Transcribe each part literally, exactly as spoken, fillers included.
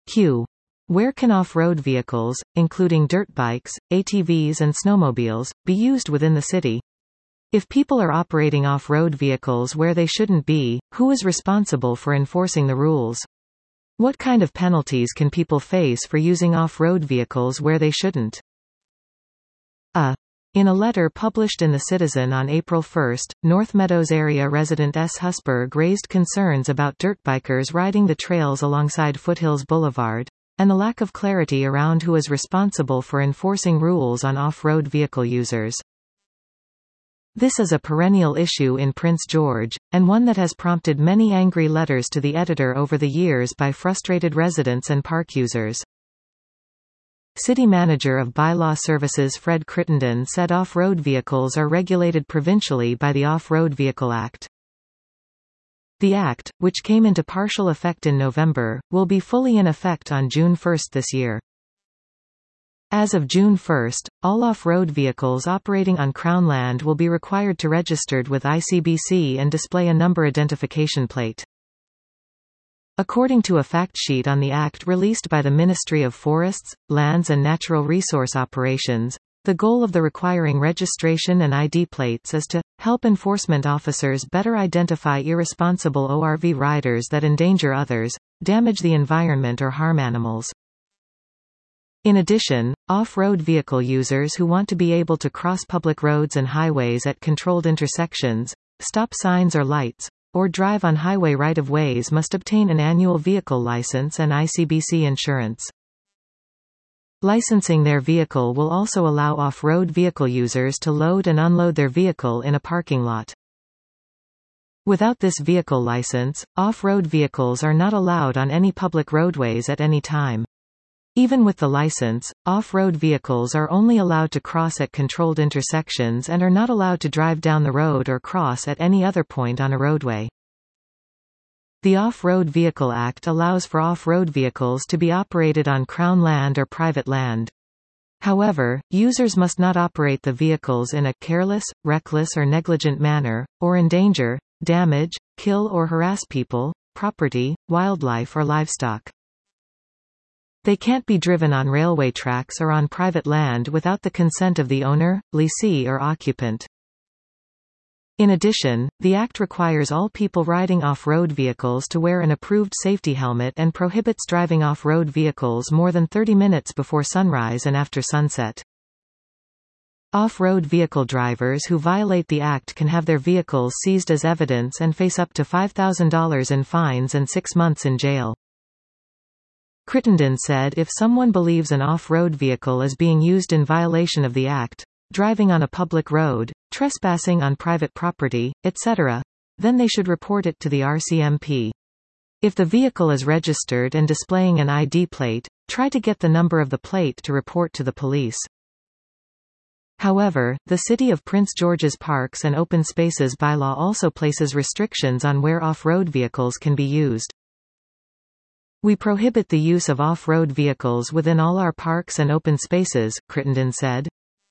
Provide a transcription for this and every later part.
Q. Where can off-road vehicles, including dirt bikes, A T Vs and snowmobiles, be used within the city? If people are operating off-road vehicles where they shouldn't be, who is responsible for enforcing the rules? What kind of penalties can people face for using off-road vehicles where they shouldn't? A. In a letter published in The Citizen on April first, North Meadows area resident S. Husberg raised concerns about dirt bikers riding the trails alongside Foothills Boulevard, and the lack of clarity around who is responsible for enforcing rules on off-road vehicle users. This is a perennial issue in Prince George, and one that has prompted many angry letters to the editor over the years by frustrated residents and park users. City Manager of Bylaw Services Fred Crittenden said off-road vehicles are regulated provincially by the Off-Road Vehicle Act. The Act, which came into partial effect in November, will be fully in effect on June first this year. As of June first, all off-road vehicles operating on Crown land will be required to registered with I C B C and display a number identification plate. According to a fact sheet on the Act released by the Ministry of Forests, Lands and Natural Resource Operations, the goal of the requiring registration and I D plates is to help enforcement officers better identify irresponsible O R V riders that endanger others, damage the environment or harm animals. In addition, off-road vehicle users who want to be able to cross public roads and highways at controlled intersections, stop signs or lights, or drive on highway right-of-ways must obtain an annual vehicle license and I C B C insurance. Licensing their vehicle will also allow off-road vehicle users to load and unload their vehicle in a parking lot. Without this vehicle license, off-road vehicles are not allowed on any public roadways at any time. Even with the license, off-road vehicles are only allowed to cross at controlled intersections and are not allowed to drive down the road or cross at any other point on a roadway. The Off-Road Vehicle Act allows for off-road vehicles to be operated on Crown land or private land. However, users must not operate the vehicles in a careless, reckless or negligent manner, or endanger, damage, kill or harass people, property, wildlife or livestock. They can't be driven on railway tracks or on private land without the consent of the owner, lessee or occupant. In addition, the Act requires all people riding off-road vehicles to wear an approved safety helmet and prohibits driving off-road vehicles more than thirty minutes before sunrise and after sunset. Off-road vehicle drivers who violate the Act can have their vehicles seized as evidence and face up to five thousand dollars in fines and six months in jail. Crittenden said if someone believes an off-road vehicle is being used in violation of the Act, driving on a public road, trespassing on private property, et cetera, then they should report it to the R C M P. If the vehicle is registered and displaying an I D plate, try to get the number of the plate to report to the police. However, the City of Prince George's Parks and Open Spaces bylaw also places restrictions on where off-road vehicles can be used. We prohibit the use of off-road vehicles within all our parks and open spaces, Crittenden said.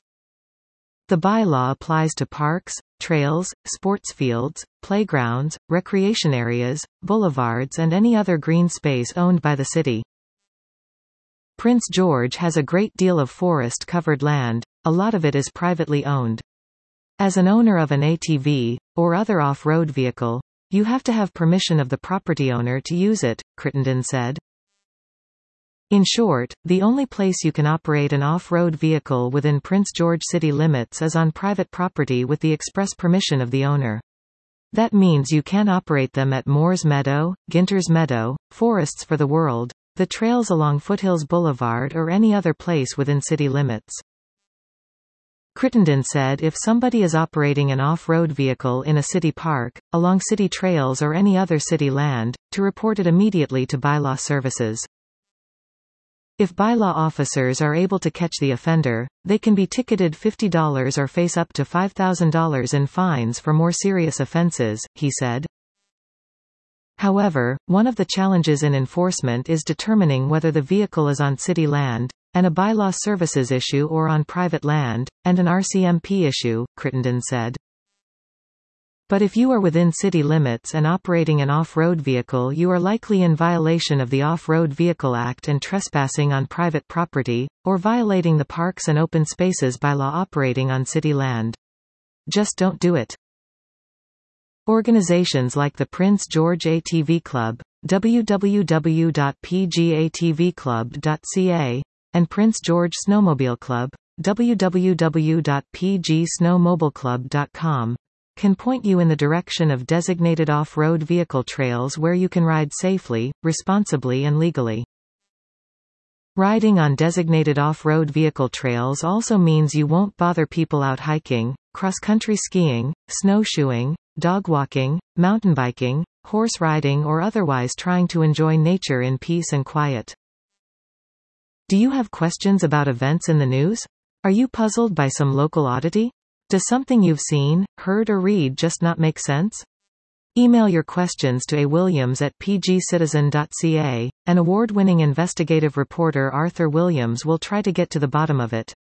The bylaw applies to parks, trails, sports fields, playgrounds, recreation areas, boulevards and any other green space owned by the city. Prince George has a great deal of forest-covered land, a lot of it is privately owned. As an owner of an A T V, or other off-road vehicle, you have to have permission of the property owner to use it, Crittenden said. In short, the only place you can operate an off-road vehicle within Prince George city limits is on private property with the express permission of the owner. That means you can operate them at Moores Meadow, Ginter's Meadow, Forests for the World, the trails along Foothills Boulevard or any other place within city limits. Crittenden said if somebody is operating an off-road vehicle in a city park, along city trails or any other city land, to report it immediately to bylaw services. If bylaw officers are able to catch the offender, they can be ticketed fifty dollars or face up to five thousand dollars in fines for more serious offenses, he said. However, one of the challenges in enforcement is determining whether the vehicle is on city land, and a bylaw services issue or on private land, and an R C M P issue, Crittenden said. But if you are within city limits and operating an off-road vehicle, you are likely in violation of the Off-Road Vehicle Act and trespassing on private property, or violating the Parks and Open Spaces bylaw operating on city land. Just don't do it. Organizations like the Prince George A T V Club, w w w dot p g a t v club dot c a, and Prince George Snowmobile Club, w w w dot p g snowmobile club dot com, can point you in the direction of designated off-road vehicle trails where you can ride safely, responsibly and legally. Riding on designated off-road vehicle trails also means you won't bother people out hiking, cross-country skiing, snowshoeing, dog walking, mountain biking, horse riding or otherwise trying to enjoy nature in peace and quiet. Do you have questions about events in the news? Are you puzzled by some local oddity? Does something you've seen, heard or read just not make sense? Email your questions to a williams at p g citizen dot c a, and award-winning investigative reporter Arthur Williams will try to get to the bottom of it.